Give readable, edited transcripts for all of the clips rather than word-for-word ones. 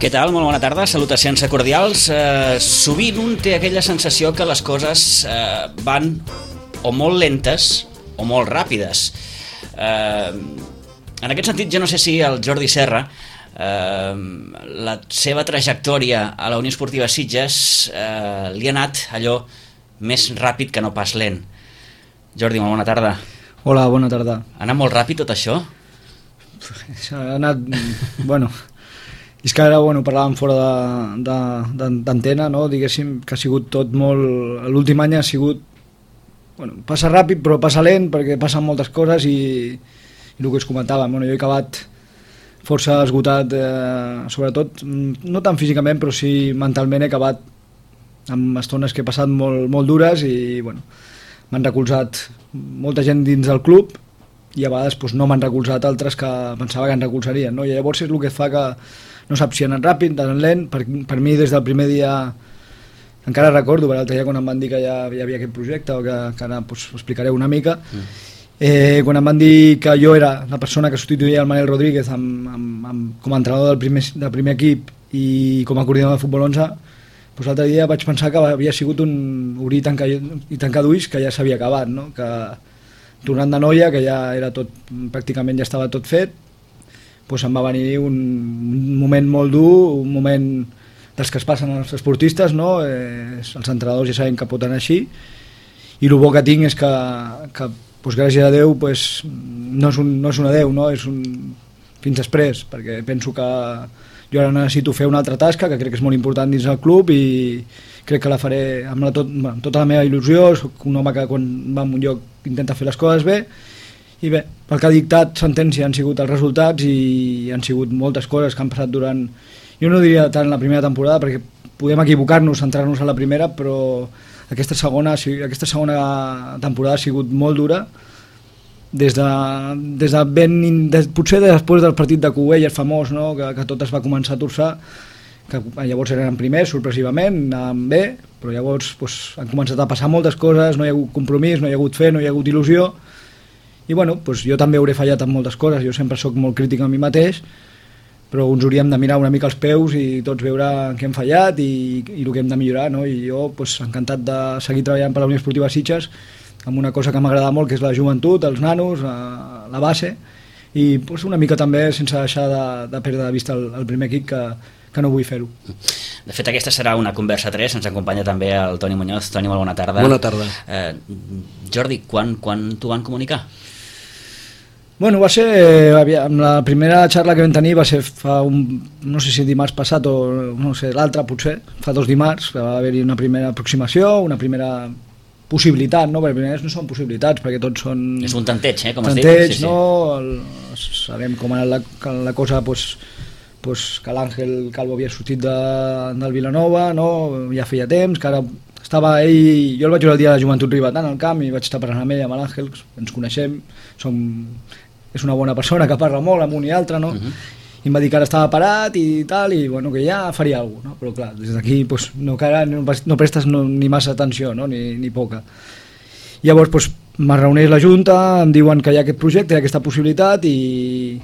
Què tal? Molt bona tarda, salutacions cordials. Sovint un té aquella sensació que les coses van o molt lentes o molt ràpides. En aquest sentit, jo no sé si el Jordi Serra, la seva trajectòria a la Unió Esportiva Sitges li ha anat allò més ràpid que no pas lent. Jordi, molt bona tarda. Hola, bona tarda. Ha anat molt ràpid tot això? Ha anat... Bueno... És que ara parlàvem fora d'antena, no? Diguéssim que ha sigut tot molt... L'últim any ha sigut... Passa ràpid però passa lent perquè passen moltes coses i el que us comentàvem, jo he acabat força esgotat, sobretot, no tant físicament però sí mentalment he acabat amb estones que he passat molt dures i m'han recolzat molta gent dins del club i a vegades no m'han recolzat altres que pensava que em recolzarien, no? I llavors és el que fa que no saps si ha anat ràpid, ha anat lent. Per mi des del primer dia encara recordo, per l'altre dia quan em van dir que ja hi havia aquest projecte o que ara ho explicaré una mica, quan em van dir que jo era la persona que substituïa el Manel Rodríguez com a entrenador del primer equip i com a coordinador de futbol 11, l'altre dia vaig pensar que havia sigut un obrir i tancar d'ulls que ja s'havia acabat, no? Que tornant de Noia, que ja era tot, pràcticament ja estava tot fet, em va venir un moment molt dur, un moment dels que es passen als esportistes, no? Els entrenadors ja saben que pot anar així i el bo que tinc és que gràcies a Déu no és un adeu, no? És un fins després, perquè penso que jo ara necessito fer una altra tasca que crec que és molt important dins el club i crec que la faré amb tota la meva il·lusió. Soc un home que quan va a un lloc intenta fer les coses bé i bé, el que ha dictat sentència han sigut els resultats i han sigut moltes coses que han passat durant, jo no diria tant la primera temporada perquè podem equivocar-nos, centrar-nos a la primera, però aquesta segona temporada ha sigut molt dura potser després del partit de Cubelles famós, no? que tot es va començar a torçar, que llavors eren primers sorpresivament, anàvem bé, però llavors han començat a passar moltes coses, no hi ha hagut compromís, no hi ha hagut fe, no hi ha hagut il·lusió i jo també hauré fallat en moltes coses, jo sempre sóc molt crític a mi mateix, però ens hauríem de mirar una mica els peus i tots veure en què hem fallat i el que hem de millorar, no? I jo encantat de seguir treballant per la Unió Esportiva Sitges amb una cosa que m'agrada molt, que és la joventut, els nanos, la base i una mica també sense deixar de perdre de vista el primer equip que no vull fer-ho. De fet, aquesta serà una conversa 3, ens acompanya també el Toni Muñoz. Toni, molt bona tarda. Bona tarda. Jordi, quan t'ho van comunicar? Va ser, amb la primera xarra que vam tenir va ser fa no sé si dimarts passat o no sé, l'altre potser, fa 2 dimarts, que va haver-hi una primera aproximació, una primera possibilitat, no? Perquè primers no són possibilitats, perquè tots són... És un tanteig, com es diu. Tanteig, sí, no? Sabem com ha anat la cosa, que l'Àngel Calvo havia sortit del Vilanova, no? Ja feia temps, que ara estava ell... Jo el vaig veure el dia de la Joventut Ribetana al camp i vaig estar parlant amb ell, amb l'Àngel, ens coneixem, és una bona persona que parla molt amb un i altre, no? I em va dir que ara estava parat i tal, i que ja faria alguna cosa, no? Però clar, des d'aquí no prestes ni massa atenció, no? Ni poca. Llavors me reuneix la Junta, em diuen que hi ha aquest projecte, hi ha aquesta possibilitat i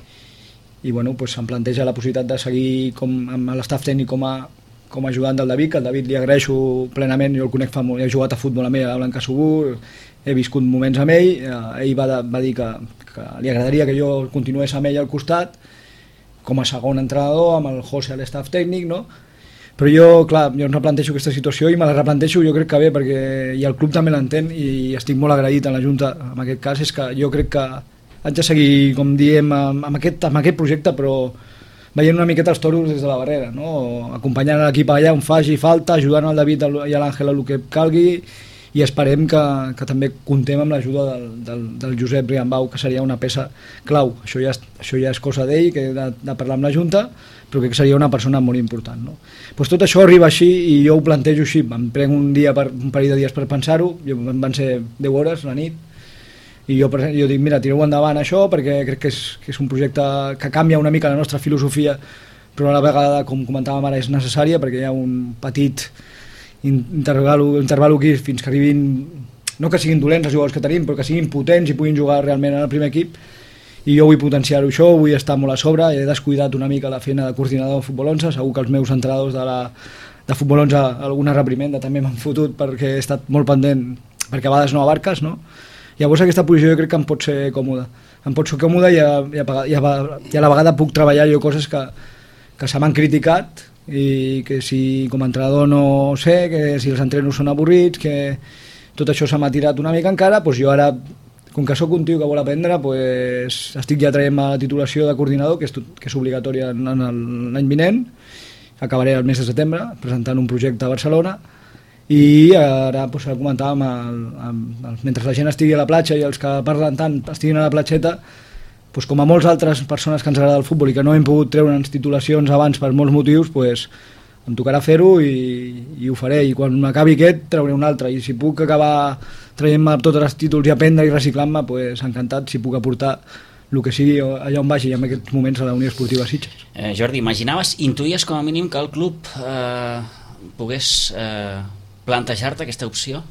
em planteja la possibilitat de seguir amb l'estaf tècnic com a ajudant del David, que el David li agraeixo plenament, jo el conec fa molt, he jugat a futbol amb ell a Blanca Subur, he viscut moments amb ell, ell va dir que li agradaria que jo continués amb ell al costat com a segon entrenador amb el José a l'estaf tècnic, no? Però jo em replanteixo aquesta situació i me la replanteixo jo crec que bé perquè el club també l'entén i estic molt agraït a la Junta en aquest cas, és que jo crec que haig de seguir, com diem, amb aquest projecte, però veient una miqueta els toros des de la barrera, no? Acompanyant l'equip allà on faci falta, ajudant el David i a l'Àngel el que calgui i esperem que també comptem amb l'ajuda del Josep Riambau, que seria una peça clau. Això ja és cosa d'ell, que he de parlar amb la Junta, però crec que seria una persona molt important, no? Tot això arriba així i jo ho plantejo així, em prenc un parell de dies per pensar-ho, van ser 10 hores la nit, i jo dic, mira, tireu endavant això perquè crec que és un projecte que canvia una mica la nostra filosofia, però a la vegada, com comentàvem ara, és necessària perquè hi ha un petit interval aquí fins que arribin, no que siguin dolents els jugadors que tenim, però que siguin potents i puguin jugar realment en el primer equip i jo vull potenciar-ho això, vull estar molt a sobre, he descuidat una mica la feina de coordinador de Futbol 11, segur que els meus entrenadors de Futbol 11 alguna reprimenda també m'han fotut perquè he estat molt pendent, perquè a vegades no abarques, no? Llavors aquesta posició jo crec que em pot ser còmoda, i a la vegada puc treballar jo coses que se m'han criticat i que si com a entrenador no sé, que si els entrenos són avorrits, que tot això s'ha tirat una mica encara, doncs jo ara, com que sóc un tio que vol aprendre, doncs estic ja traient la titulació de coordinador, que és obligatòria en l'any vinent, acabaré el mes de setembre presentant un projecte a Barcelona, i ara doncs, comentàvem mentre la gent estigui a la platja i els que parlen tant estiguin a la platxeta, doncs, com a molts altres persones que ens agrada el futbol i que no hem pogut treure'ns titulacions abans per molts motius, doncs, em tocarà fer-ho i ho faré, i quan m'acabi aquest trauré un altre, i si puc acabar traient-me tots els títols i aprendre i reciclant-me, doncs, encantat, si puc aportar el que sigui allà on vagi en aquests moments a la Unió Esportiva Sitges. Jordi, intuïes com a mínim que el club pogués plantejar-te aquesta opció?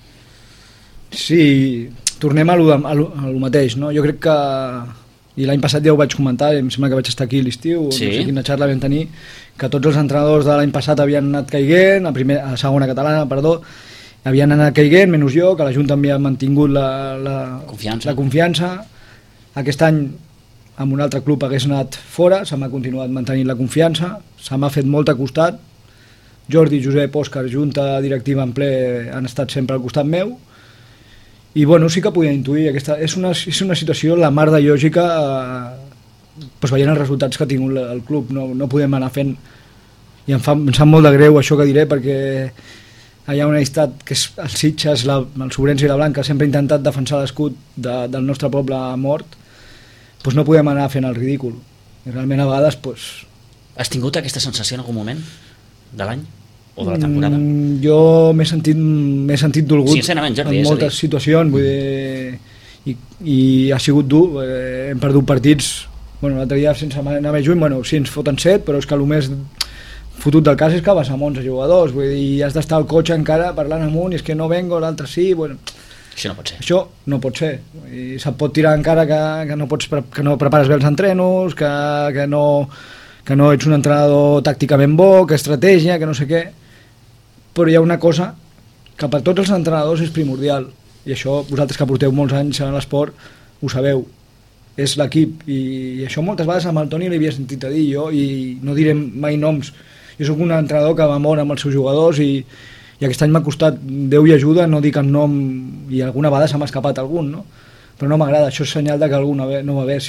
Sí, tornem a lo mateix, no? Jo crec que, i l'any passat ja ho vaig comentar, em sembla que vaig estar aquí a l'estiu, sí. No sé quina xarra vam tenir, que tots els entrenadors de l'any passat havien anat caiguent, a segona catalana, havien anat caiguent, menys jo, que la Junta havia mantingut la confiança. Aquest any amb un altre club hagués anat fora, se m'ha continuat mantenint la confiança, se m'ha fet molt a costat, Jordi, Josep, Òscar, Junta directiva en ple han estat sempre al costat meu, i bueno, sí que podia intuir és una situació la mar de lògica, doncs veient els resultats que ha tingut el club, no podem anar fent, i em sap molt de greu això que diré, perquè hi ha una amistat que és el Sitges, el Sobrense i la Blanca, sempre ha intentat defensar l'escut del nostre poble mort, doncs no podem anar fent el ridícul, i realment a vegades doncs... Has tingut aquesta sensació en algun moment de l'any o de la temporada? Jo m'he sentit dolgut, sincerament, Jordi, en moltes situacions, vull dir, i ha sigut dur, hem perdut partits, bueno, l'altre dia sense anar més juny, bueno, sí ens foten 7, però és que el més fotut del cas és que vas amb 11 jugadors, vull dir, i has d'estar al cotxe encara parlant amunt, i és que no vengo, l'altre sí, bueno... Això no pot ser. Això no pot ser, i se't pot tirar encara que no prepares bé els entrenos, que no ets un entrenador tàcticament bo, que estratègia, que no sé què, però hi ha una cosa que per tots els entrenadors és primordial, i això vosaltres que porteu molts anys en l'esport ho sabeu, és l'equip, i això moltes vegades amb el Toni li havia sentit a dir jo, i no diré mai noms, jo sóc un entrenador que va molt amb els seus jugadors, i aquest any m'ha costat, Déu i ajuda, no dic el nom, i alguna vegada se m'ha escapat algun, no? Però no m'agrada, això és senyal de que algú no va bé,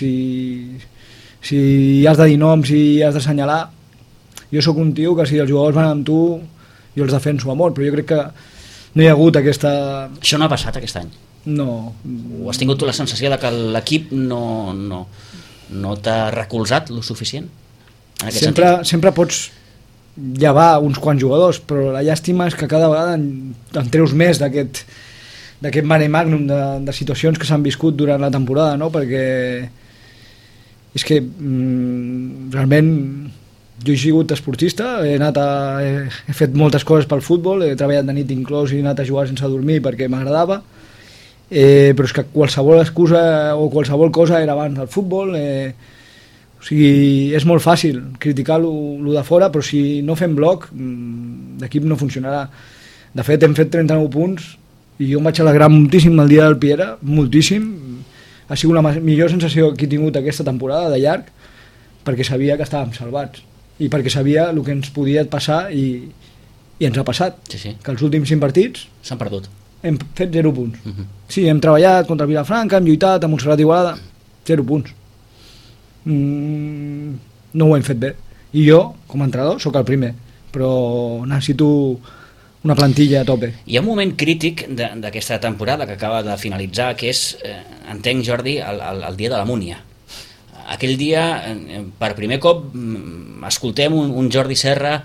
si has de dir noms, si has d'assenyalar, jo sóc un tio que si els jugadors van amb tu jo els defenso a mort, però jo crec que no hi ha hagut aquesta... Això no ha passat aquest any? No. O has tingut tu la sensació de que l'equip no t'ha recolzat lo suficient? En aquest sentit? Sempre pots llevar uns quants jugadors, però la llàstima és que cada vegada en treus més d'aquest mare magnum de situacions que s'han viscut durant la temporada, no? Perquè és que realment jo he sigut esportista, he fet moltes coses pel futbol, he treballat de nit inclòs i he anat a jugar sense dormir perquè m'agradava, però és que qualsevol excusa o qualsevol cosa era abans del futbol, o sigui, és molt fàcil criticar lo de fora, però si no fem bloc l'equip no funcionarà. De fet hem fet 39 punts i jo em vaig alegrar moltíssim el dia del Piera, moltíssim, ha sigut la millor sensació que he tingut aquesta temporada de llarg, perquè sabia que estàvem salvats i perquè sabia el que ens podia passar i ens ha passat, sí. Que els últims 5 partits s'han perdut, hem fet 0 punts. Sí, hem treballat contra Vilafranca, hem lluitat amb Montserrat i Igualada, 0 punts. No ho hem fet bé, i jo com a entrenador sóc el primer, però necessito una plantilla a tope. Hi ha un moment crític d'aquesta temporada que acaba de finalitzar, que és, entenc, Jordi, el dia de la Múnia. Aquell dia, per primer cop, escoltem un Jordi Serra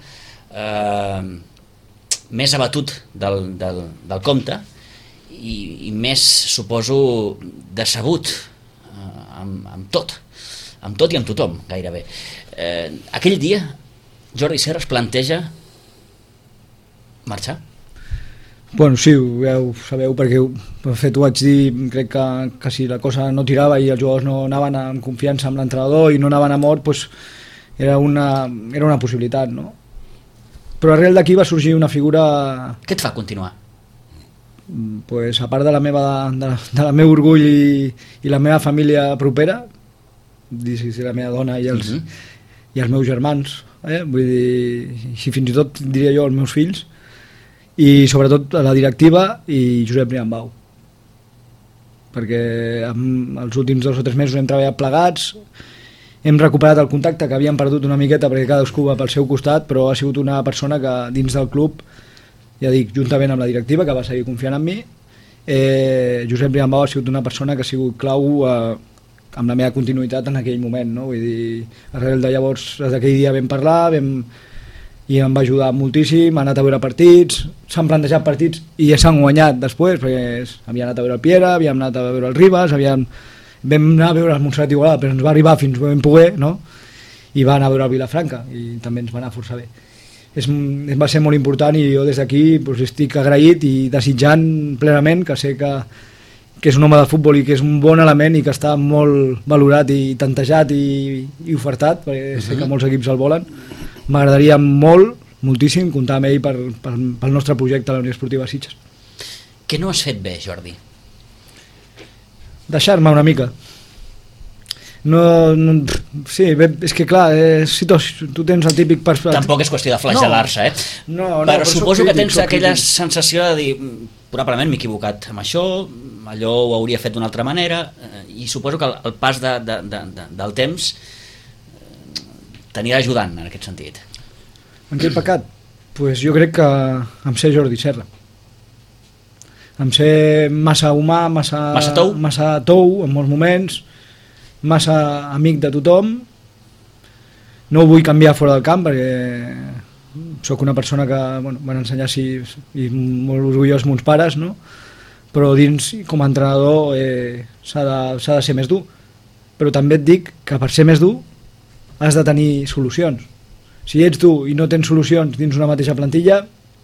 més abatut del compte i més, suposo, decebut amb tot i amb tothom, gairebé. Aquell dia, Jordi Serra es planteja marxar? Bueno, sí, ja ho sabeu perquè de fet ho vaig dir, crec que si la cosa no tirava i els jugadors no anaven amb confiança amb l'entrenador i no anaven a mort, pues, era una possibilitat, no? Però arrel d'aquí va sorgir una figura... Què et fa continuar? Pues, a part de la meu orgull i la meva família propera, la meva dona i els meus germans, vull dir, si fins i tot diria jo els meus fills, i sobretot la directiva i Josep Riambau, perquè els últims 2 o 3 mesos hem treballat plegats, hem recuperat el contacte que havíem perdut una miqueta perquè cadascú va pel seu costat, però ha sigut una persona que dins del club, ja dic, juntament amb la directiva que va seguir confiant en mi, Josep Riambau ha sigut una persona que ha sigut clau amb la meva continuïtat en aquell moment, no? Vull dir, arrel de llavors, des d'aquell dia vam parlar, i em va ajudar moltíssim, ha anat a veure partits, s'han plantejat partits i ja s'han guanyat després, perquè havia anat a veure el Piera, havíem anat a veure el Ribas, vam anar a veure el Montserrat Igualada, però ens va arribar fins que vam poder, no? I va anar a veure el Vilafranca, i també ens va anar força bé. Va ser molt important i jo des d'aquí doncs, estic agraït i desitjant plenament, que sé que és un home del futbol i que és un bon element i que està molt valorat i tantejat i ofertat, perquè sé que molts equips el volen. M'agradaria moltíssim comptar amb ell pel nostre projecte a la Unió Esportiva Sitges. Què no has fet bé, Jordi? Deixar-me una mica. Sí, és que clar, tu tens el típic... Tampoc és qüestió de flagelar-se, però suposo que tens aquella sensació de dir, probablement m'he equivocat amb això, allò ho hauria fet d'una altra manera, i suposo que el pas del temps t'anirà ajudant en aquest sentit. En què he pecat? Pues jo crec que em sé Jordi Serra. Em sé massa humà, massa tou en molts moments, massa amic de tothom. No ho vull canviar fora del camp perquè sóc una persona que van ensenyar i molt orgullós meus pares, no? Però dins, com a entrenador, s'ha de ser més dur. Però també et dic que per ser més dur has de tenir solucions. Si ets tu i no tens solucions dins una mateixa plantilla,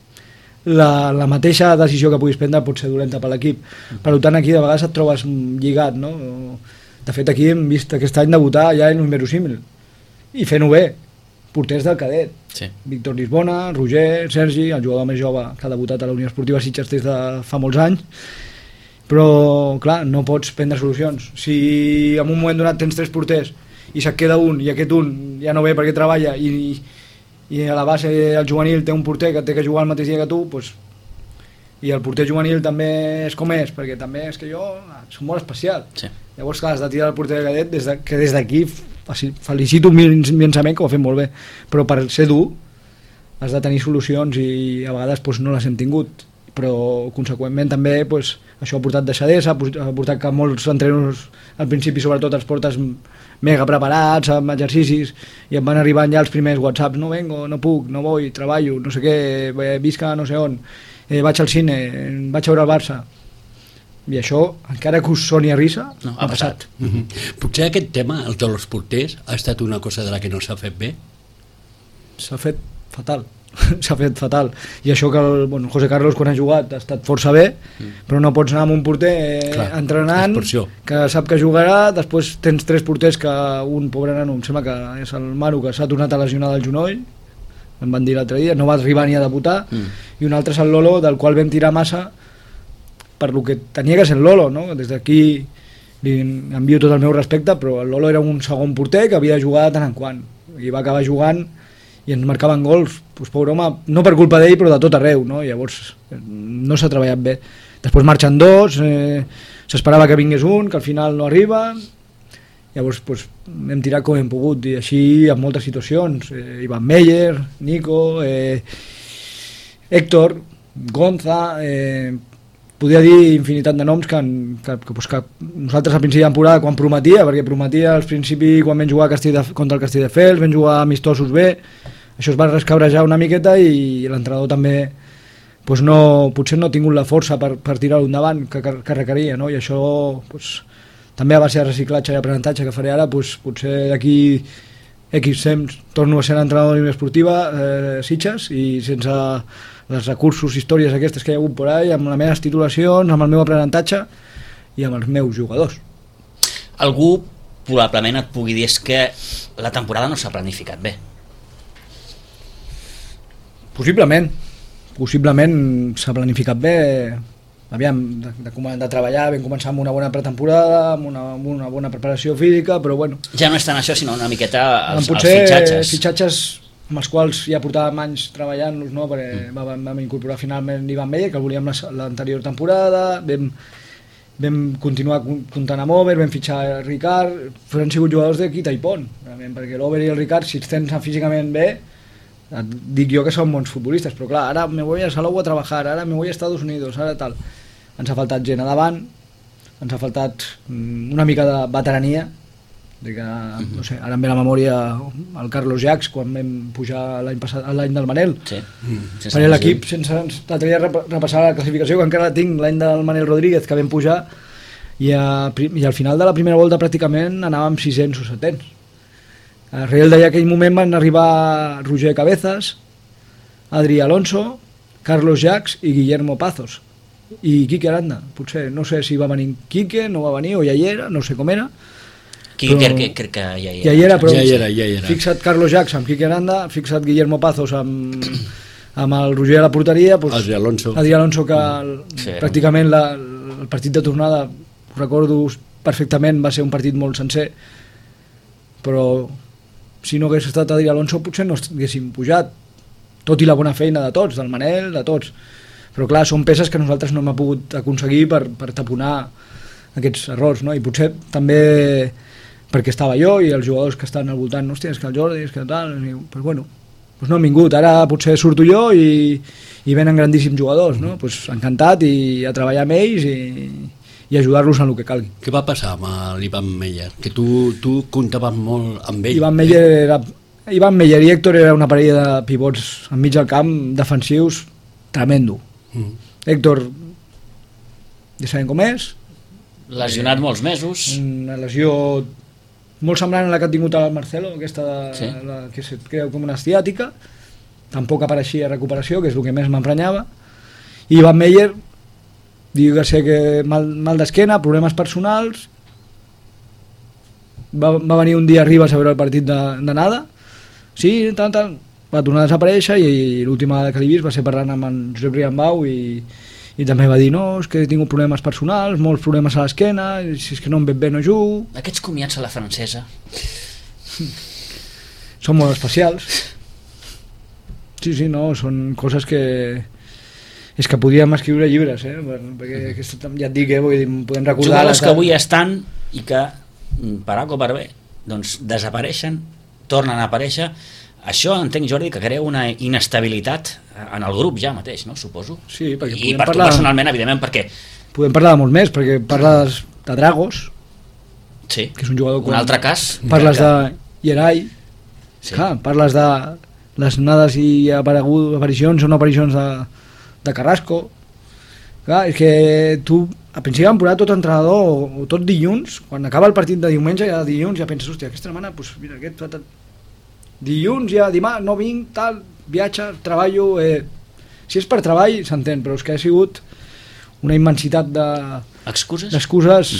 la mateixa decisió que puguis prendre pot ser dolenta per l'equip. Per tant, aquí de vegades et trobes lligat, no? De fet, aquí hem vist aquest any debutar ja en l'inverosímil i fent-ho bé. Porters del cadet, sí. Víctor Lisbona, Roger, Sergi, el jugador més jove que ha debutat a la Unió Esportiva Sitges des de fa molts anys. Però clar, no pots prendre solucions. Si en un moment donat tens 3 porters i se't queda un, i aquest un ja no ve perquè treballa i a la base el juvenil té un porter que té que jugar el mateix dia que tu, doncs, i el porter juvenil també és com és, perquè també és que jo soc molt especial. Sí. Llavors, clar, has de tirar el porter de cadet, que des d'aquí felicito immensament, que ho ha fet molt bé, però per ser dur has de tenir solucions i a vegades doncs, no les hem tingut, però conseqüentment també doncs, això ha portat deixadesa, ha portat que molts entrenadors al principi sobretot els portes mega preparats amb exercicis i em van arribant ja els primers whatsapps, no vengo, no puc, no vull, treballo, no sé què, visca no sé on, vaig al cine, vaig a veure el Barça, i això, encara que us soni a risa, no, ha passat. Potser aquest tema, el dels porters, ha estat una cosa de la que no s'ha fet bé? S'ha fet fatal. S'ha fet fatal. I això que el José Carlos, quan ha jugat, ha estat força bé, però no pots anar amb un porter entrenant, que sap que jugarà, després tens 3 porters que un, pobre nano, em sembla que és el Manu, que s'ha tornat a lesionar del genoll, em van dir l'altre dia, no va arribar ni a debutar, i un altre és el Lolo, del qual vam tirar massa per lo que tenia que ser el Lolo, no? Des d'aquí li envio tot el meu respecte, però el Lolo era un segon porter que havia de jugar de tant en quant, i va acabar jugant i ens marcaven gols, doncs, pobre home, no per culpa d'ell, però de tot arreu, no? Llavors no s'ha treballat bé. Després marxen 2, s'esperava que vingués un, que al final no arriba, llavors doncs, hem tirat com hem pogut, i així en moltes situacions, Ivan Meyer, Nico, Héctor, Gonza, podria dir infinitat de noms que nosaltres al principi de temporada, quan prometia al principi, quan vam jugar contra el Castelldefels, vam jugar amistosos bé, això es va rescabrejar una miqueta i l'entrenador també potser no ha tingut la força per tirar-ho endavant que requeria, no? I això també a base de reciclatge i aprenentatge que faré ara, potser d'aquí X temps torno a ser entrenador de esportiva Sitges, i sense els recursos, històries aquestes que hi ha hagut por ahí, amb les meves titulacions, amb el meu aprenentatge i amb els meus jugadors. Algú probablement et pugui dir és que la temporada no s'ha planificat bé. Possiblement s'ha planificat bé. Aviam, de treballar, vam començar amb una bona pretemporada, amb una bona preparació física, però bueno... Ja no és tant això, sinó una miqueta els fitxatges amb els quals ja portàvem anys treballant-los, no? Perquè vam incorporar finalment Ivan Meller, que el volíem l'anterior temporada, vam continuar comptant amb Over, vam fitxar Ricard, però han sigut jugadors de quita i pont, realment, perquè l'Over i el Ricard, si els tens físicament bé, dic jo que són bons futbolistes, però clar, ara me voy a Salou a treballar, ara me voy a Estados Unidos, ara tal. Ens ha faltat gent a davant, ens ha faltat una mica de veterania, de que, no sé, ara em ve la memòria el Carlos Jacques quan vam pujar l'any del Manel. Sí. Per l'equip, sense l'altre dia repassar la classificació, que encara la tinc, l'any del Manel Rodríguez, que vam pujar, i al final de la primera volta pràcticament anàvem 600 o 700. Arrel d'aquell moment van arribar Roger Cabezas, Adri Alonso, Carlos Jacques i Guillermo Pazos i Quique Aranda. Potser, no sé si va venir Quique, no va venir, o ja hi era, no sé com era. Quique crec que ja hi era. Ja hi era, però ja hi era. Fixa't Carlos Jacques amb Quique Aranda, fixa't Guillermo Pazos amb el Roger a la porteria, Adri Alonso, que pràcticament el partit de tornada, ho recordo perfectament, va ser un partit molt sencer, però si no hagués estat Adri Alonso potser no haguéssim pujat, tot i la bona feina de tots, del Manel, de tots, però clar, són peces que nosaltres no hem pogut aconseguir per taponar aquests errors, no? I potser també perquè estava jo i els jugadors que estan al voltant, hòstia, és que el Jordi, és que tal, pues bueno, pues no han vingut, ara potser surto jo i venen grandíssims jugadors, no? Pues encantat i a treballar amb ells i ajudar-los en el que calgui. Què va passar amb l'Ivan Meller? Que tu comptaves molt amb ell. Ivan Meller i Héctor era una parella de pivots enmig del camp, defensius, tremendo. Héctor, ja sabem com és. Lesionat molts mesos. Una lesió molt semblant a la que ha tingut el Marcelo, aquesta que se creu com una estiàtica. Tampoc apareixia recuperació, que és el que més m'emprenyava. I Ivan Meller, diu que sé que mal d'esquena, problemes personals, va venir un dia a Ribes a veure el partit d'anada, sí, tal, va tornar a desaparèixer i l'última vegada que l'he vist va ser parlant amb en Josep Riambau i també va dir, no, és que he tingut problemes personals, molts problemes a l'esquena, si és que no em ve bé no jugo. Aquests comiats a la francesa són molt especials. Sí, no, són coses que... És que podíem escriure llibres, perquè ja et dic, podem recordar... Jugadors que avui estan i que, per A o per B, doncs desapareixen, tornen a aparèixer. Això entenc, Jordi, que crea una inestabilitat en el grup ja mateix, no? Suposo. Sí, perquè i per tu personalment, evidentment, perquè... Podem parlar de molt més, perquè parles de Dragos, sí, que és un jugador... Un altre cas. Parles de Yeray, sí. Parles de les onades i aparicions o no aparicions de Carrasco. Clar, és que tu a principi de temporada tot entrenador o tot dilluns, quan acaba el partit de diumenge ja dilluns ja penses, hòstia, aquesta setmana pues, mira, dilluns ja dimarts no vinc, tal, viatge, treballo, si és per treball s'entén, però és que ha sigut una immensitat d'excuses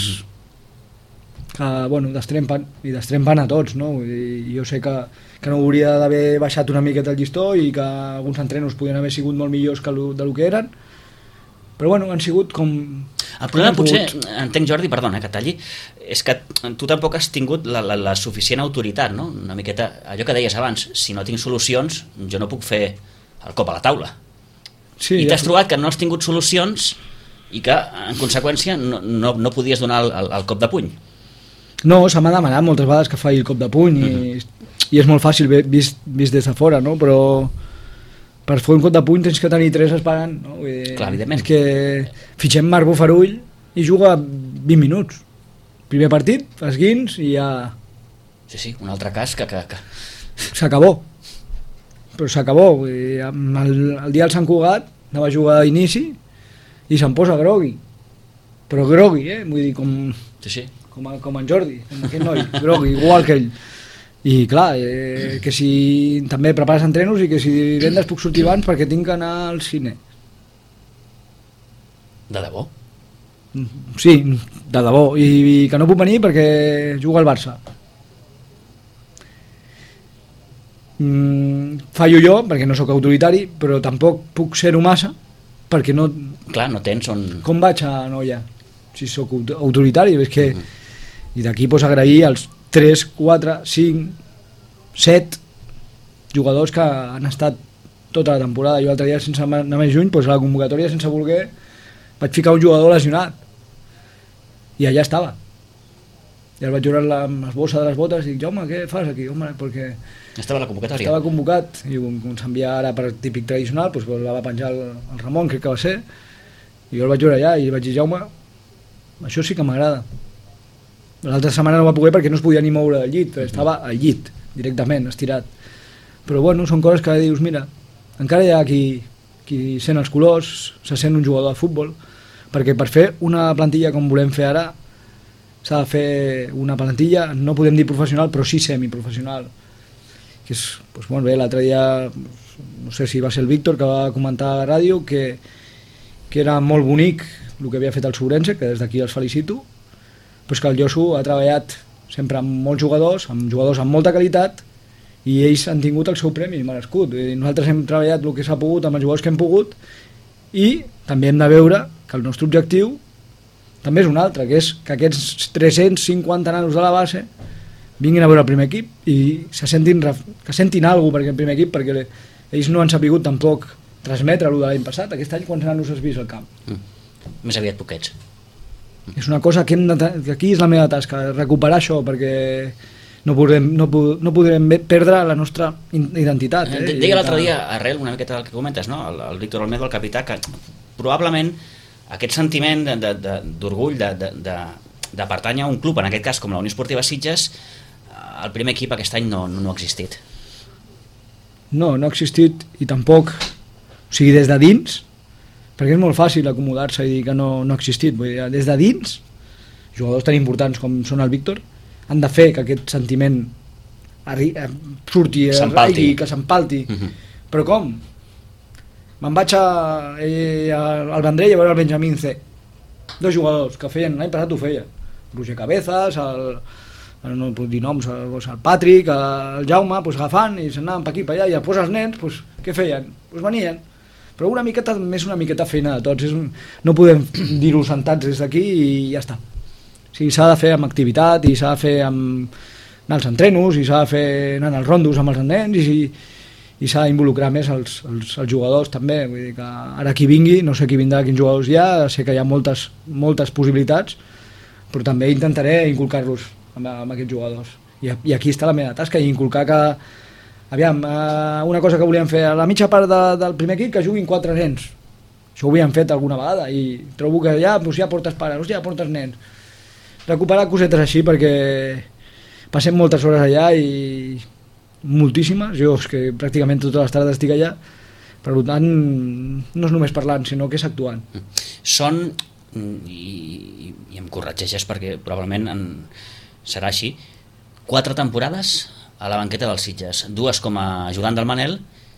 que, bueno, destrempen a tots, no? I jo sé que no hauria d'haver baixat una miqueta el llistó i que alguns entrenos podien haver sigut molt millors del que eren, però bueno, han sigut com... El problema potser, entenc, Jordi, perdona que talli, és que tu tampoc has tingut la suficient autoritat, no? Una miqueta, allò que deies abans, si no tinc solucions, jo no puc fer el cop a la taula. Sí, i t'has trobat que no has tingut solucions i que, en conseqüència, no podies donar el cop de puny. No, se m'ha demanat moltes vegades que faci el cop de puny i és molt fàcil vist des de fora, no? Però per fer un cop de puny tens que tenir 3 esperant, no? Clar, evidentment. És que fitxem Marc Bofarull i juga 20 minuts. Primer partit, fas guins i ja... Sí, un altre cas que... S'acabó. Però s'acabó. El dia del Sant Cugat anava a jugar d'inici i se'n posa grogui. Però grogui, vull dir, com... Sí. Com en Jordi, com aquest noi, grogui, igual que ell. i clar, que si també prepares entrenos i que si divendres puc sortir abans perquè tinc que anar al cine. De debò? Sí, de debò, i que no puc venir perquè juga al Barça. Fallo jo perquè no sóc autoritari, però tampoc puc ser-ho massa perquè no... Clar, no tens on... Com vaig a Noia si sóc autoritari? És que... I d'aquí pues, agrair als 3, 4, 5, 7 jugadors que han estat tota la temporada. Jo l'altre dia, sense anar més juny, pues, a la convocatòria, sense voler, vaig ficar un jugador lesionat i allà estava. I el vaig veure amb les bosses de les botes i dic, Jaume, què fas aquí? Home, perquè estava a la convocatòria. Estava convocat i com s'envia ara per típic tradicional, pues, la va penjar el Ramon, crec que va ser, i jo el vaig veure allà i vaig dir, Jaume, això sí que m'agrada. L'altra setmana no va poder perquè no es podia ni moure del llit, estava al llit, directament, estirat. Però bueno, són coses que dius, mira, encara hi ha qui sent els colors, se sent un jugador de futbol, perquè per fer una plantilla com volem fer ara, s'ha de fer una plantilla, no podem dir professional, però sí semiprofessional. Que és, doncs molt bé, l'altre dia, no sé si va ser el Víctor, que va comentar a la ràdio, que era molt bonic el que havia fet el Sobrense, que des d'aquí els felicito, però que el Josu ha treballat sempre amb molts jugadors amb molta qualitat, i ells han tingut el seu premi merescut. Nosaltres hem treballat el que s'ha pogut amb els jugadors que hem pogut, i també hem de veure que el nostre objectiu també és un altre, que és que aquests 350 nanos de la base vinguin a veure el primer equip i que sentin alguna cosa per aquest primer equip, perquè ells no han sabut tampoc transmetre-ho de l'any passat. Aquest any quants nanos has vist al camp? Més aviat poquets. És una cosa que aquí és la meva tasca, recuperar això, perquè no podrem perdre la nostra identitat. Deia l'altre dia, arrel una miqueta del que comentes, no? El Víctor Olmedo, el capità, que probablement aquest sentiment d'orgull de pertànyer a un club, en aquest cas com la Unió Esportiva Sitges, el primer equip aquest any no ha existit. No ha existit, i tampoc, o sigui, des de dins, perquè és molt fàcil acomodar-se i dir que no ha existit. Vull dir, des de dins, jugadors tan importants com són el Víctor han de fer que aquest sentiment surti, que s'empalti. Però com? Me'n vaig al Vendrell a veure el Benjamín C, 2 jugadors que feien, l'any passat ho feia, Roger Cabezas, no puc dir noms, el Patrick, el Jaume, agafant i s'anaven per aquí per allà, i després els nens, què feien? Venien, però una miqueta feina de tots, no podem dir-ho sentats des d'aquí i ja està. O sigui, s'ha de fer amb activitat, i s'ha de fer amb anar als entrenos, i s'ha de fer anar als rondos amb els nens, i s'ha d'involucrar més els jugadors també. Vull dir que ara qui vingui, no sé qui vindrà, quins jugadors hi ha, sé que hi ha moltes possibilitats, però també intentaré inculcar-los amb aquests jugadors, i aquí està la meva tasca, i inculcar que aviam, una cosa que volíem fer a la mitja part del primer equip, que juguin 4 nens. Això ho havíem fet alguna vegada i trobo que ja portes pares, ja portes nens. Recuperar cosetes així, perquè passem moltes hores allà, i moltíssimes, jo és que pràcticament totes les tardes estic allà, per tant no és només parlant, sinó que és actuant. Són, i em corregeixes perquè probablement serà així, 4 temporades a la banqueta dels Sitges, 2 com a ajudant del Manel,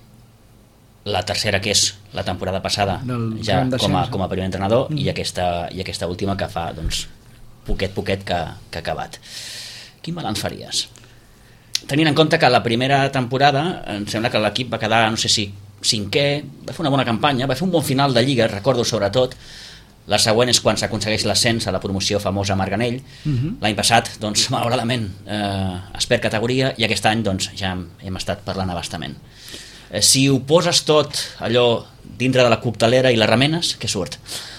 la tercera que és la temporada passada ja com a primer entrenador, i aquesta última que fa poquet que ha acabat. Quin balanç faries? Tenint en compte que la primera temporada em sembla que l'equip va quedar, no sé si 5è, va fer una bona campanya, va fer un bon final de Lliga, recordo sobretot. La següent és quan s'aconsegueix l'ascens a la promoció famosa Marganell. L'any passat, malauradament, es perd categoria, i aquest any ja hem estat parlant abastament. Si ho poses tot allò dintre de la coctelera i les remenes, què surt?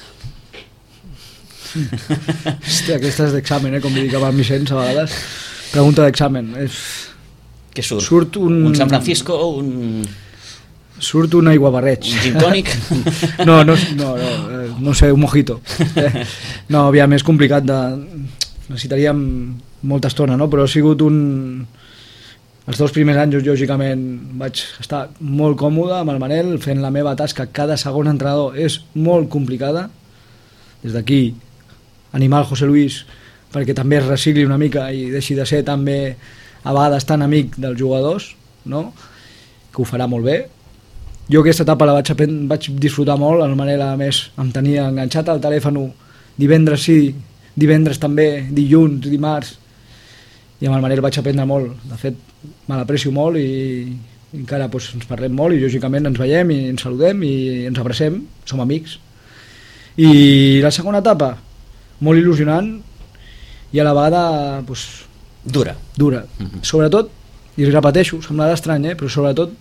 Hòstia, aquesta és d'examen, com dic amb el Vicenç a vegades. Pregunta d'examen. Què surt? Surt un San Francisco, surt un aiguabarreig. Un gin tònic? No sé, un mojito. No, aviam, és complicat necessitaríem molta estona, no? Però ha sigut els 2 primers anys, lògicament, vaig estar molt còmode amb el Manel, fent la meva tasca. Cada segon entrenador és molt complicada. Des d'aquí, animar el José Luis perquè també es recicli una mica i deixi de ser també a vegades tan amic dels jugadors, no? Que ho farà molt bé. Jo aquesta etapa la vaig disfrutar molt, de la manera més em tenia enganxat al telèfon divendres sí, divendres també, dilluns, dimarts, i amb el Manel vaig aprendre molt. De fet, me l'aprecio molt i encara doncs, ens parlem molt i lògicament ens veiem i ens saludem i ens abracem, som amics. I la segona etapa, molt il·lusionant i a la vegada doncs, dura. Sobretot, i repeteixo, semblarà estrany, però sobretot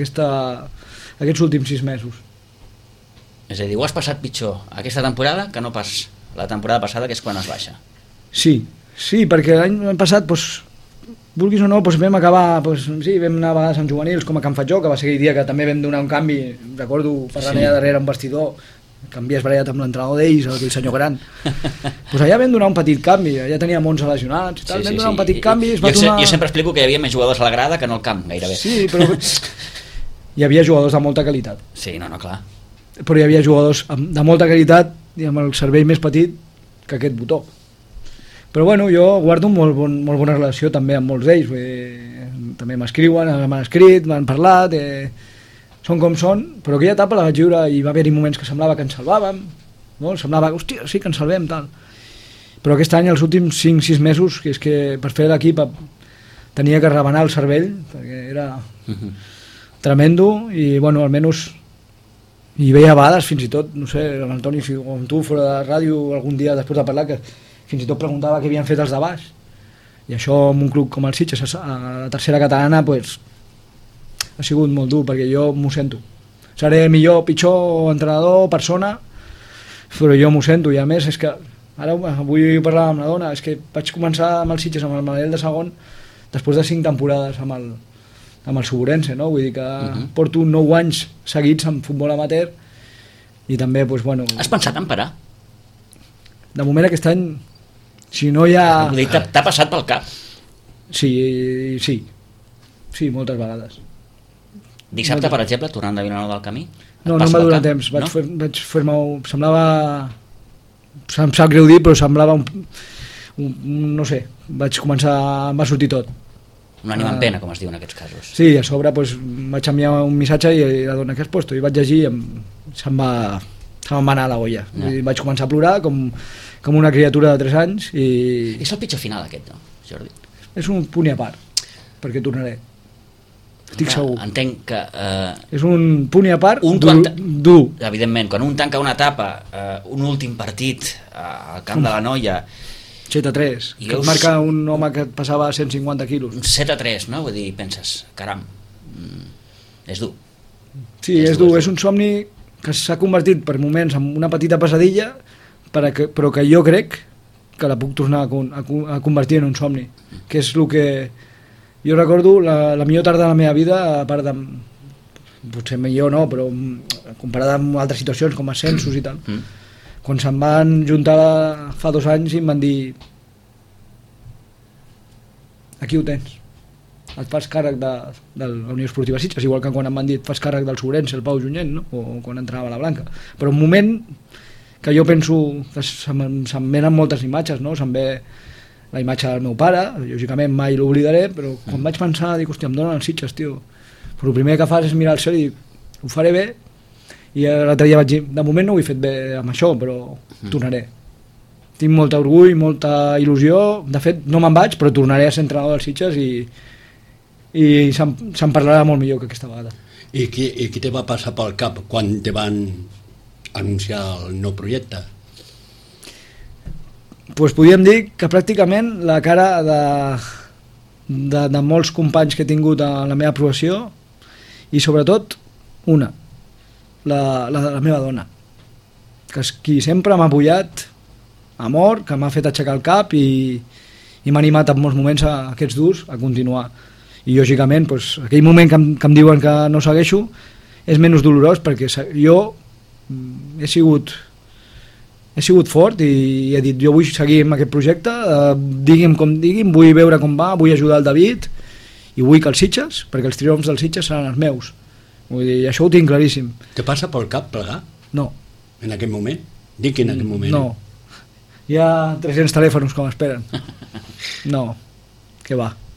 aquests últims 6 mesos. És a dir, ho has passat pitjor aquesta temporada que no pas la temporada passada, que és quan es baixa. Sí, perquè l'any passat, vulguis o no, vam acabar, sí, vam anar a vegades amb juvenils, com a Can Fatjó, que va ser aquell dia que també vam donar un canvi, recordo parlant allà darrere un vestidor, canvies barallat amb l'entrenador d'ells, aquell senyor gran. Allà vam donar un petit canvi, allà teníem 11 lesionats, vam donar un petit canvi. Jo sempre explico que hi havia més jugadors a la grada que no al camp, gairebé. Sí, però hi havia jugadors de molta qualitat. Sí, no, clar. Però hi havia jugadors de molta qualitat i amb el cervell més petit que aquest botó. Però bueno, jo guardo molt bona relació també amb molts d'ells. També m'escriuen, m'han escrit, m'han parlat, són com són, però aquella etapa la vaig viure i va haver-hi moments que semblava que ens salvàvem, no? Semblava, hòstia, sí que ens salvem, tal. Però aquest any, els últims 5-6 mesos, que és que per fer l'equip tenia que rebenar el cervell, perquè era tremendo, i bueno, almenys hi veia a vegades, fins i tot, no sé, l'Antoni o amb tu fora de ràdio algun dia després de parlar, que fins i tot preguntava què havien fet els de baix, i això en un club com el Sitges, a la tercera catalana, ha sigut molt dur, perquè jo m'ho sento. Seré millor, pitjor, entrenador, persona, però jo m'ho sento, i a més és que ara avui parlava amb la dona, és que vaig començar amb el Sitges, amb el Manel de segon, després de 5 temporades amb el Suburense, no? Vull dir que porto 9 anys seguits amb futbol amateur i també, doncs, bueno... Has pensat en parar? De moment aquest any, si no hi ha... Vull dir, t'ha passat pel cap? Sí, moltes vegades. Dissabte, per exemple, tornant de Vilanova del Camí? No em va durar temps, vaig fer-me... Semblava... Em sap greu dir, però semblava no sé, vaig començar... Em va sortir tot. Un ànima en pena, com es diu en aquests casos. Sí, a sobre vaig enviar un missatge i la dona, què has puesto? I vaig llegir i se'm va anar a la olla. Vaig començar a plorar com una criatura de 3 anys. És el pitjor final aquest, no, Jordi? És un punt i a part, perquè tornaré. Estic segur. Entenc que... És un punt i a part dur. Evidentment, quan un tanca una etapa, un últim partit al camp de la Noia... 7-3, que et marca un home que et passava 150 quilos. 7-3, no? Vull dir, penses, caram, és dur. Sí, és dur, és un somni que s'ha convertit per moments en una petita pesadilla, però que jo crec que la puc tornar a convertir en un somni, que és el que jo recordo la millor tarda de la meva vida, a part de... potser millor no, però comparada amb altres situacions com ascensos i tal, quan se'n van juntar fa 2 anys i em van dir aquí ho tens, et fas càrrec de la Unió Esportiva Sitges, igual que quan em van dir et fas càrrec del Suburense, el Pau Junyent, no? O quan entrenava a la Blanca, però un moment que jo penso que se'm venen moltes imatges, no? Se'm ve la imatge del meu pare, lògicament mai l'oblidaré, però quan vaig pensar, dic, hòstia, em donen els Sitges, tio, però el primer que fas és mirar al cel i dic, ho faré bé. I l'altre dia vaig dir, de moment no ho he fet bé amb això, però tornaré. Tinc molt orgull, molta il·lusió, de fet no me'n vaig, però tornaré a ser entrenador dels Sitges i se'n parlarà molt millor que aquesta vegada. I què te va passar pel cap quan te van anunciar el nou projecte? Pues podríem dir que pràcticament la cara de molts companys que he tingut a la meva aprovació i sobretot la meva dona, que és qui sempre m'ha apoyat, amor, que m'ha fet aixecar el cap i m'ha animat en molts moments a aquests durs a continuar. I lògicament doncs, aquell moment que em diuen que no segueixo és menys dolorós, perquè jo he sigut fort i he dit, jo vull seguir amb aquest projecte, digui'm com digui'm, vull veure com va, vull ajudar el David i vull que els Sitges, perquè els triomfs dels Sitges seran els meus. Vull dir, això ho tinc claríssim. Te passa pel cap plegar? No. En aquest moment? Dic en aquest moment. No. Hi ha 300 telèfons que m'esperen. No, què va.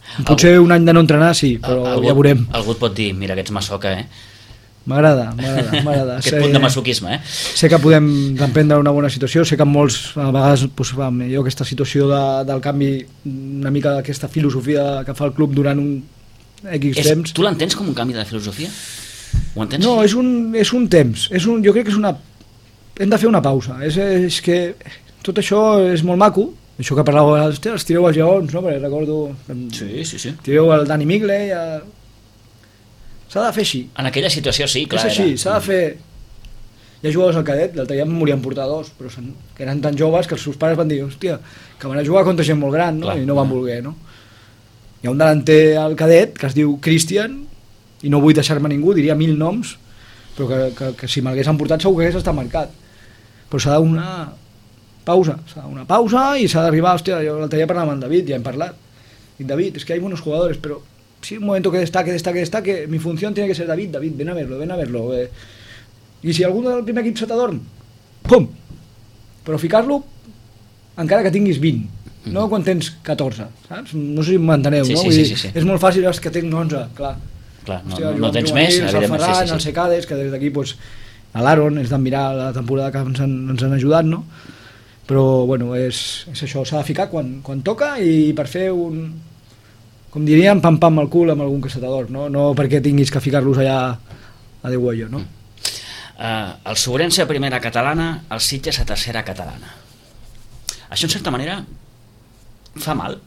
Potser un any de no entrenar, sí, però ja veurem. Algú et pot dir, mira, que ets masoca, M'agrada. Aquest punt de masoquisme, Sé que podem emprendre una bona situació, sé que molts, a vegades, jo aquesta situació del canvi, una mica d'aquesta filosofia que fa el club durant un X temps... Tu l'entens com un canvi de filosofia? Ho entens? No, és un temps, jo crec que és una... Hem de fer una pausa, és que tot això és molt maco. Això que parlàveu, els tireu als lleons, no? Perquè recordo... Sí. Tireu al Dani Migle... S'ha de fer així. En aquella situació sí, clar. És així, s'ha de fer... Hi ha jugadors al cadet, l'altre dia em volien portar dos, però que eren tan joves que els seus pares van dir, hòstia, que van a jugar contra gent molt gran, no? Clar, i no van voler, no? Hi ha un delanter al cadet que es diu Cristian, i no vull deixar-me ningú, diria 1000 noms, però que si me'lhagués emportat segur que hagués estat marcat. Però s'ha d'una pausa y s'ha d'arribar, hòstia, jo l'altre dia parlàvem amb David, ja hem parlat. Dic, David, es que hay buenos jugadores, pero sí, un momento que destaque, mi función tiene que ser David, ven a verlo. I si algú del primer equip se t'adorm, pum! Però ficar-lo encara que tinguis 20, no quan tens 14, saps? No sé si m'enteneu, no? Sí. És molt fàcil, que tenc 11, clar. Hòstia, no tens més, el Ferran, el Secades, que des d'aquí, l'Aaron, és d'admirar la temporada que ens han ajudat, no? Però bueno, és això, s'ha de ficar quan toca i per fer un, com diríem, pam-pam al cul amb algun que se t'adorm, no perquè tinguis que ficar-los allà a Déu o jo, no? El Sobrense a primera catalana, el Sitges a tercera catalana. Això en certa manera fa mal?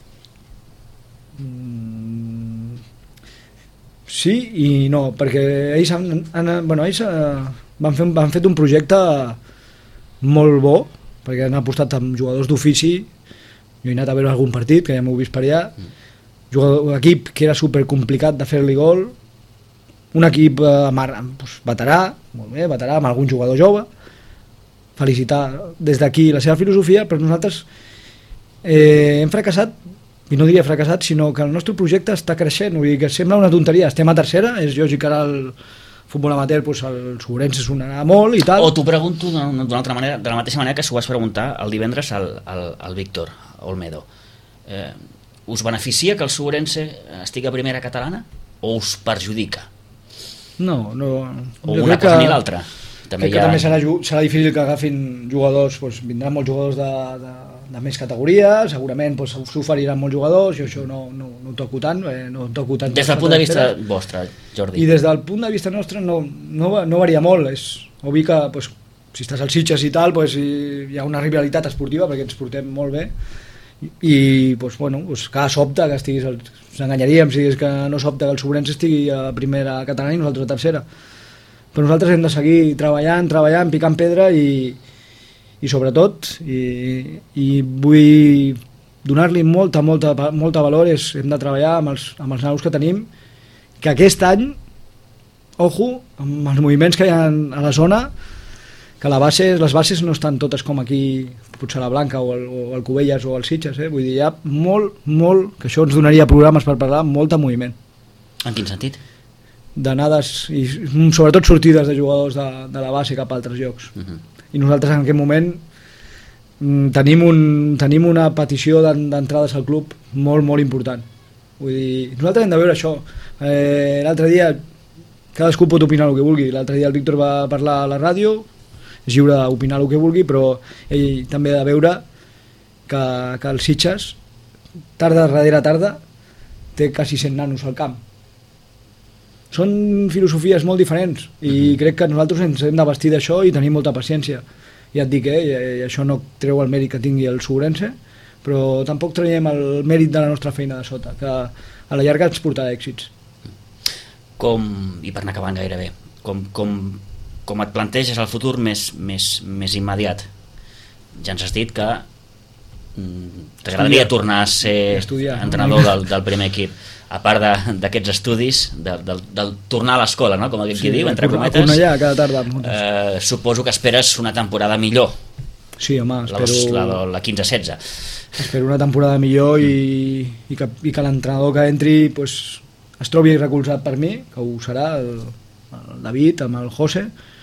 Sí i no, perquè ells han fet un projecte molt bo, perquè han apostat amb jugadors d'ofici. Jo he anat a veure algun partit, que ja m'ho he vist per allà, un equip que era supercomplicat de fer-li gol, un equip veterà, molt bé, veterà, amb algun jugador jove, felicitar des d'aquí la seva filosofia, però nosaltres hem fracassat, i no diria fracassat, sinó que el nostre projecte està creixent, vull dir que sembla una tonteria, estem a tercera, és lògic que ara el futbol amateur, el Sobrense sonarà molt i tal. O t'ho pregunto d'una altra manera, de la mateixa manera que s'ho vas preguntar el divendres al Víctor Olmedo. Us beneficia que el Sobrense estigui a primera catalana o us perjudica? No. O una cosa ni l'altra? Crec que també serà difícil que agafin jugadors, vindran molts jugadors de més categoria, segurament s'oferiran molts jugadors, jo això no ho toco tant. Des del punt de vista vostre, Jordi. I des del punt de vista nostre no varia molt, és obvi que si estàs al Sitges i tal, hi ha una rivalitat esportiva perquè ens portem molt bé i cada sobte que estiguis, ens enganyaríem si és que no sobte que el Sobrense estigui a primera catalana i nosaltres a tercera, però nosaltres hem de seguir treballant, picant pedra i sobretot i vull donar-li molta valor, hem de treballar amb els naus que tenim, que aquest any, ojo, amb els moviments que hi ha a la zona, que les bases no estan totes com aquí, potser la Blanca o el Cubelles o el Sitges, vull dir, hi ha molt, que això ens donaria programes per parlar, molt moviment. En quin sentit? D'anades i sobretot sortides de jugadors de la base cap a altres llocs. I nosaltres en aquest moment tenim una petició d'entrades al club molt important. Vull dir, nosaltres hem de veure això. L'altre dia cadascú pot opinar el que vulgui. L'altre dia el Víctor va parlar a la ràdio, és lliure d'opinar el que vulgui, però ell també ha de veure que el Sitges tarda darrere tarda té quasi 100 nanos al camp. Són filosofies molt diferents i crec que nosaltres ens hem de vestir d'això i tenir molta paciència. Ja et dic, això no treu el mèrit que tingui el Sobrense, però tampoc traiem el mèrit de la nostra feina de sota, que a la llarga ens portarà èxits. I per anar acabant gairebé, com et planteges el futur més immediat? Ja ens has dit que t'agradaria tornar a ser entrenador del primer equip, a part d'aquests estudis del tornar a l'escola, no? Com aquell que diu, entre cometes. Cornellà cada tarda. Suposo que esperes una temporada millor. Sí, home, espero la 15-16. Espero una temporada millor i que l'entrenador que entri es trobi recolzat per mi, que ho serà el David amb el José,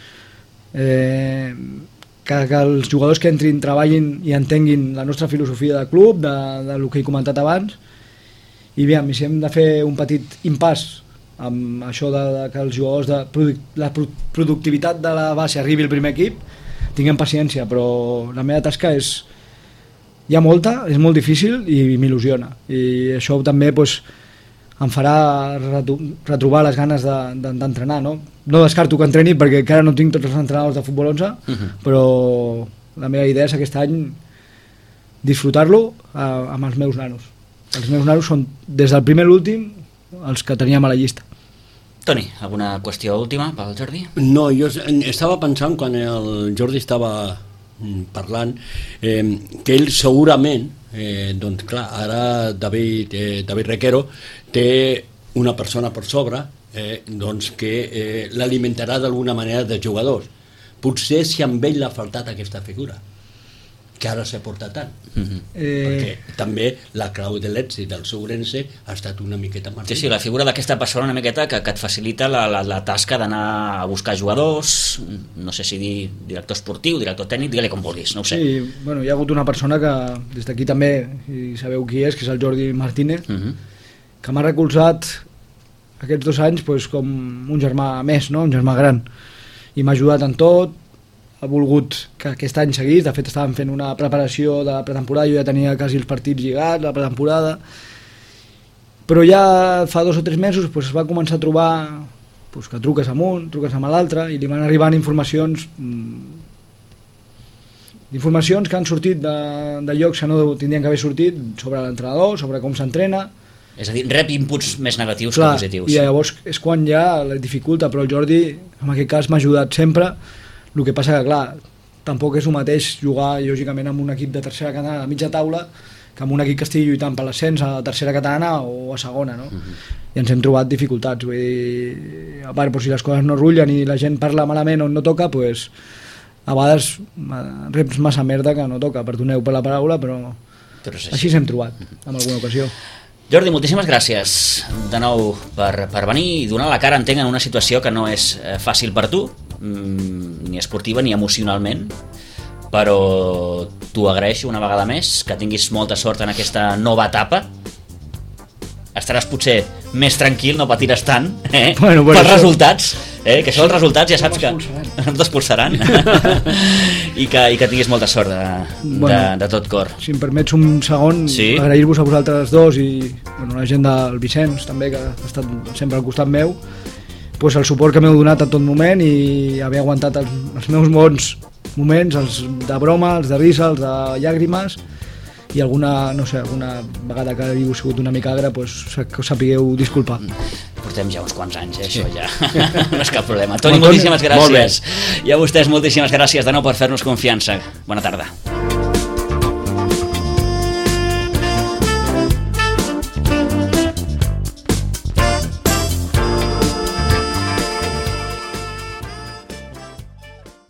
que els jugadors que entrin treballin i entenguin la nostra filosofia de club, del que he comentat abans, i bé, si hem de fer un petit impàs amb això de que els jugadors la productivitat de la base arribi al primer equip, tinguem paciència, però la meva tasca hi ha molta, és molt difícil i m'il·lusiona, i això també pues, em farà retrobar les ganes d'entrenar, no? No descarto que entreni perquè encara no tinc tots els entrenadors de futbol 11, però la meva idea és aquest any disfrutar-lo amb els meus nanos. Els meus nanos són des del primer a l'últim els que teníem a la llista. Toni, alguna qüestió última pel Jordi? No, jo estava pensant quan el Jordi estava parlant que ell segurament doncs clar, ara David Requero té una persona per sobre doncs que l'alimentarà d'alguna manera dels jugadors. Potser si amb ell l'ha faltat aquesta figura que ara s'ha portat tant perquè també la clau de l'èxit del Ourense ha estat una miqueta Martí. Sí, la figura d'aquesta persona una miqueta que et facilita la tasca d'anar a buscar jugadors, no sé si dir director esportiu, director tècnic, digue-li com vulguis, no ho sé. Sí, bueno, hi ha hagut una persona que des d'aquí també, si sabeu qui és, que és el Jordi Martínez, que m'ha recolzat aquests 2 anys pues, com un germà més, no? Un germà gran, i m'ha ajudat en tot, ha volgut que aquest any seguís, de fet estàvem fent una preparació de la pretemporada, jo ja tenia quasi els partits lligats, la pretemporada, però ja fa 2 o 3 mesos pues, es va començar a trobar pues, que truques amb un, truques amb l'altre, i li van arribant informacions que han sortit de llocs que no tindrien que haver sortit, sobre l'entrenador, sobre com s'entrena. És a dir, rep inputs més negatius que positius. I llavors és quan ja la dificulta, però el Jordi en aquest cas m'ha ajudat sempre. El que passa que, clar, tampoc és el mateix jugar, lògicament, amb un equip de tercera catalana a mitja taula que amb un equip que estigui lluitant per l'ascens a tercera catalana o a segona, no? I ens hem trobat dificultats. Vull dir, a part, si les coses no rullen i la gent parla malament on no toca, pues, a vegades reps massa merda que no toca, perdoneu per la paraula, però sí. Així s'hem trobat en alguna ocasió. Jordi, moltíssimes gràcies de nou per venir i donar la cara, entenc, en una situació que no és fàcil per tu, ni esportiva ni emocionalment, però t'ho agraeixo una vegada més, que tinguis molta sort en aquesta nova etapa. Estaràs potser més tranquil, no patiràs tant bueno, pels resultats, que això els resultats ja saps que no t'expulsaran i que tinguis molta sort de tot cor. Si em permets un segon, sí? Agrair-vos a vosaltres dos i la gent del Vicenç també, que ha estat sempre al costat meu, pues el suport que m'heu donat en tot moment i haver aguantat els meus bons moments, els de broma, els de risa, els de llàgrimes, i alguna vegada que hagi sigut una mica agre, pues, que us sapigueu disculpar. Portem ja uns quants anys, això ja no és cap problema. Toni, moltíssimes gràcies. I a vostès moltíssimes gràcies de nou per fer-nos confiança. Bona tarda.